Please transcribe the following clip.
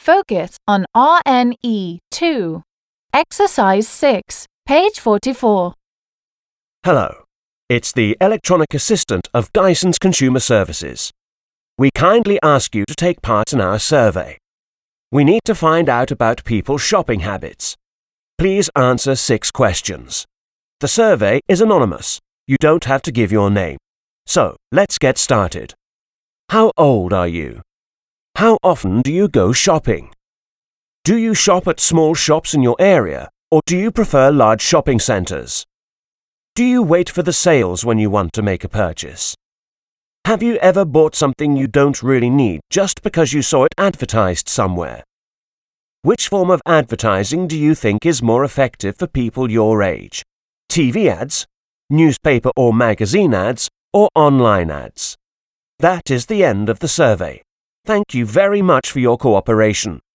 Focus on RNE 2. Exercise 6, page 44. Hello, it's the electronic assistant of Dyson's Consumer Services. We kindly ask you to take part in our survey. We need to find out about people's shopping habits. Please answer 6 questions. The survey is anonymous. You don't have to give your name. So, let's get started. How old are you? How often do you go shopping? Do you shop at small shops in your area, or do you prefer large shopping centres? Do you wait for the sales when you want to make a purchase? Have you ever bought something you don't really need just because you saw it advertised somewhere? Which form of advertising do you think is more effective for people your age? TV ads, newspaper or magazine ads, or online ads? That is the end of the survey. Thank you very much for your cooperation.